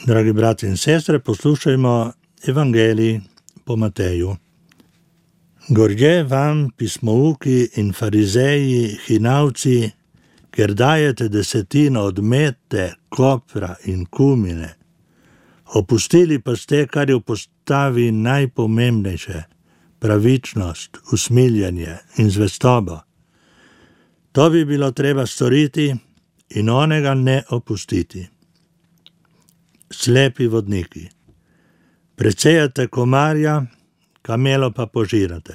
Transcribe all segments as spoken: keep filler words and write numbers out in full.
Dragi brati in sestre, poslušajmo Evangelij po Mateju. Gorje vam, pismouki in farizeji, hinavci, ker dajete desetino od mete, kopra in kumine. Opustili pa ste, kar je v postavi najpomembnejše, pravičnost, usmiljenje in zvestobo. To bi bilo treba storiti in onega ne opustiti. Slepi vodniki. Presejate komarja, kamelo pa požirate.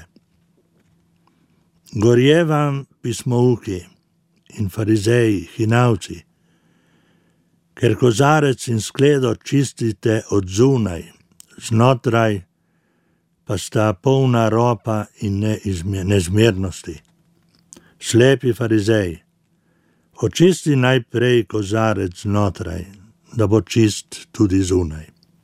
Gorje vam, pismouki in farizeji, hinavci, ker kozarec in skledo čistite od zunaj, znotraj pa sta polna ropa in nezmernosti. Slepi farizeji, očisti najprej kozarec znotraj, da bo čist tudi zunaj.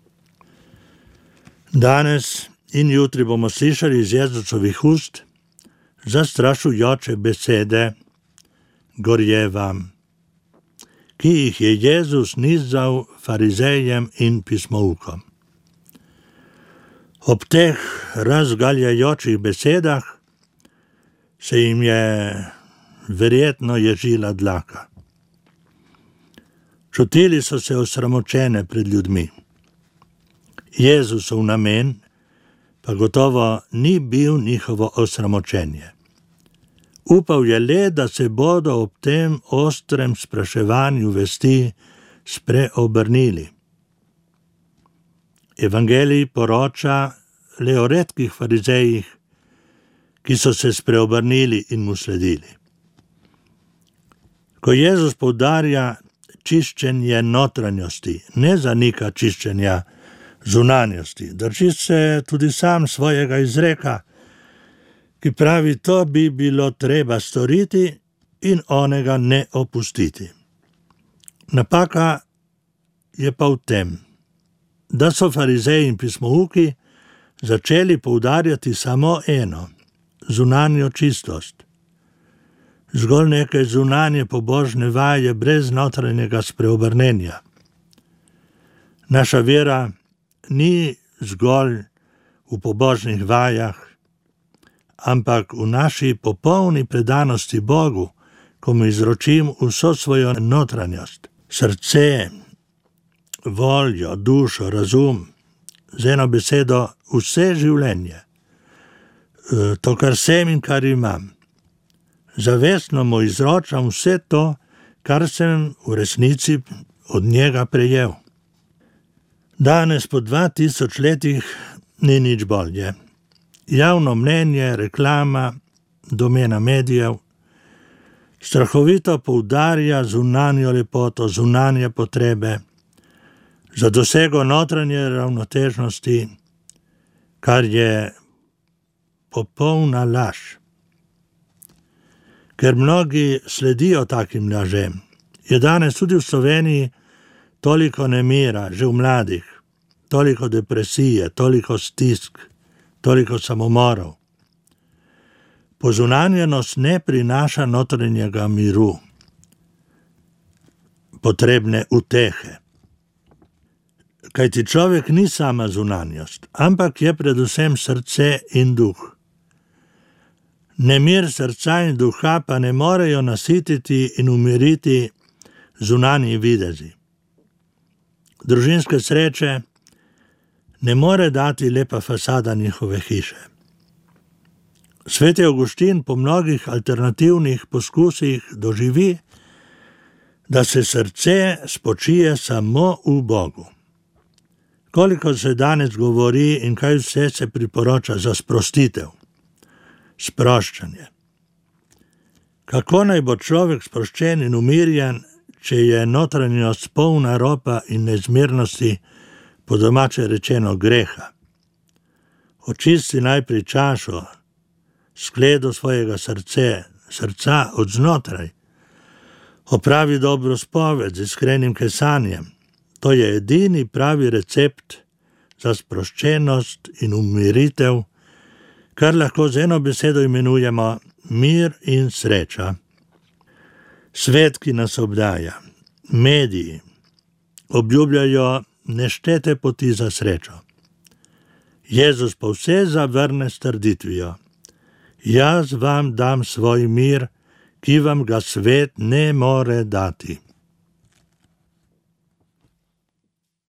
Danes in jutri bomo slišali iz Jezusovih ust zastrašujoče besede gorje vam, ki jih je Jezus nizal farizejem in pismoukom. Ob teh razgaljajočih besedah se jim je verjetno ježila dlaka. Čutili so se osramočene pred ljudmi. Jezusov namen pa gotovo ni bil njihovo osramočenje. Upal je le, da se bodo ob tem ostrem spraševanju vesti spreobrnili. Evangelij poroča le o redkih farizejih, ki so se spreobrnili in mu sledili. Ko Jezus poudarja čiščenje notranjosti, ne zanika čiščenja zunanjosti. Drži se tudi sam svojega izreka, ki pravi, to bi bilo treba storiti in onega ne opustiti. Napaka je pa v tem, da so farizeji in pismouki začeli poudarjati samo eno, zunanjo čistost. Zgolj nekaj zunanje pobožne vaje brez notranjega spreobrnenja. Naša vera ni zgolj v pobožnih vajah, ampak v naši popolni predanosti Bogu, ko mu izročim vso svojo notranjost, srce, voljo, dušo, razum, z eno besedo vse življenje, to, kar sem in kar imam. Zavestno mu izročam vse to, kar sem v resnici od njega prejel. Danes po dva tisoč letih ni nič bolje. Javno mnenje, reklama, domena medijev strahovito poudarja zunanjo lepoto, zunanje potrebe, za dosego notranje ravnotežnosti, kar je popolna laž. Ker mnogi sledijo takim lažem, je danes tudi v Sloveniji toliko nemira, že v mladih, toliko depresije, toliko stisk, toliko samomorov. Pozunanjenost ne prinaša notranjega miru, potrebne utehe. Kajti človek ni sama zunanjost, ampak je predvsem srce in duh. Nemir srca in duha pa ne morejo nasititi in umiriti zunanji videzi. Družinske sreče ne more dati lepa fasada njihove hiše. Sveti Avguštin po mnogih alternativnih poskusih doživi, da se srce spočije samo v Bogu. Koliko se danes govori in kaj vse se priporoča za sprostitev, sproščanje. Kako naj bo človek sproščen in umirjen, če je notranjost polna ropa in nezmernosti, po domače rečeno greha? Očisti najprej čašo, skledo svojega srce, srca od znotraj. Opravi dobro spoved z iskrenim kesanjem. To je edini pravi recept za sproščenost in umiritev, kar lahko z eno besedo imenujemo mir in sreča. Svet, ki nas obdaja, mediji, obljubljajo neštete poti za srečo. Jezus pa vse zavrne s trditvijo: Jaz vam dam svoj mir, ki vam ga svet ne more dati.